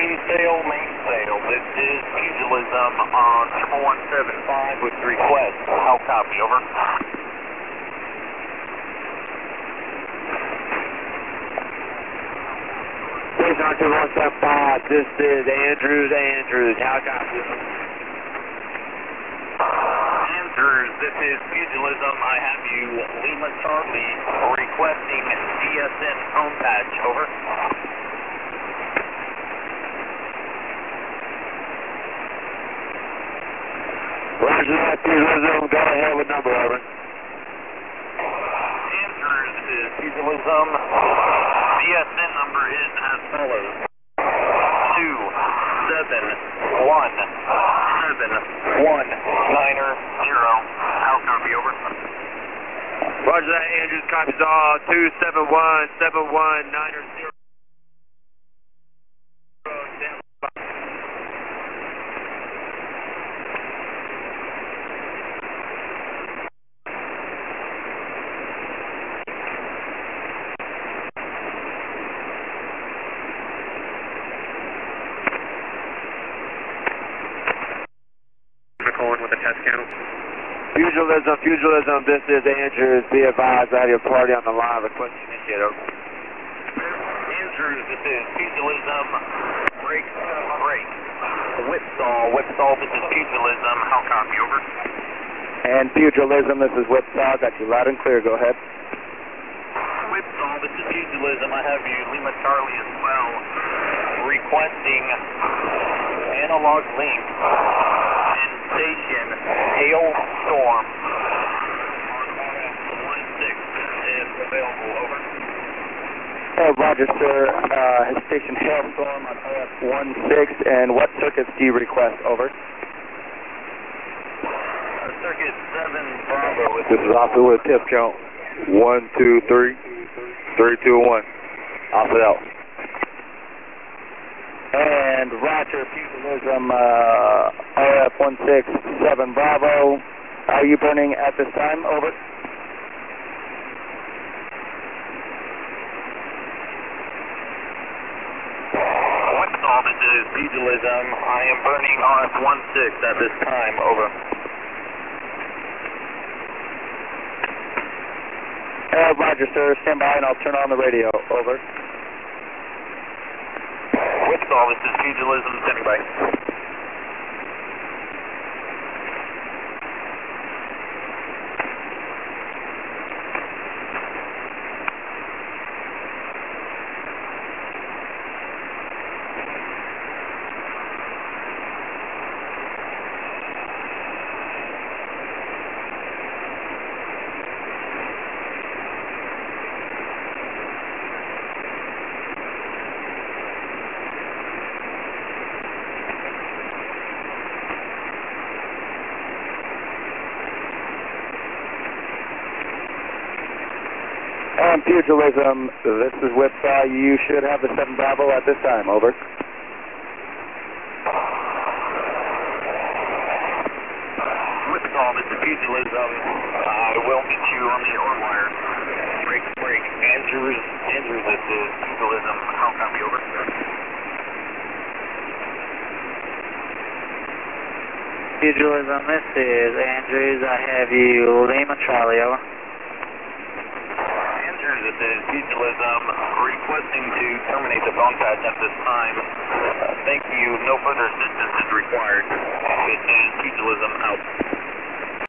Mainsail. This is Pugilism on 1175 with request. How copy, over? Doctor 175, this is Andrews. How copy? Andrews, this is Pugilism. I have you, Lima Charlie, requesting DSN phone patch, over. Roger that, Pugilism. Go ahead with number, over. Andrews, this is Pugilism. DSN number is as follows: 2717190. How copy, over? Roger that, Andrews. Copies all. 2717190. With the test channel. Pugilism, this is Andrews. Be advised, I have your party on the line. Request initiate, over. Andrews, this is Pugilism. Break. Whipsaw, this is Pugilism. How copy, over? And Pugilism, this is Whipsaw. Got you loud and clear. Go ahead. Whipsaw, this is Pugilism. I have you, Lima Charlie, as well. Requesting analog link. Station Hailstorm on RF-16 if available, over. Roger, sir. Station Hailstorm on RF-16, and what circuits do you request, over? Circuit 7 Bravo. This is Oscar with tip count 1, 2, 3, 3, 2, 1. Oscar out. And Roger, Pugilism, RF-167 Bravo. Are you burning at this time? Over. Whipsaw, this is Pugilism. I am burning RF-16 at this time. Over. Roger, sir. Stand by and I'll turn on the radio. Over. Whipsaw, this is Pugilism, standing by. And Pugilism, this is Whipsaw. You should have the 7 Bravo at this time. Over. Whipsaw, this is Pugilism. I will meet you on the OR wire. Break. Andrews, this is Pugilism. How copy, over? Pugilism, this is Andrews. I have you, Lima Charlie, over. This is Pugilism, requesting to terminate the phone patch at this time.